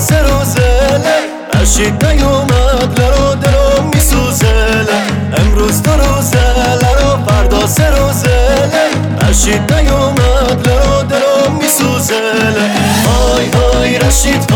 سه روزله رشید نیومد لرو دلو میسوزله امروز دو روزله رو فردا سه روزله رشید نیومد لرو دلو میسوزله های های رشید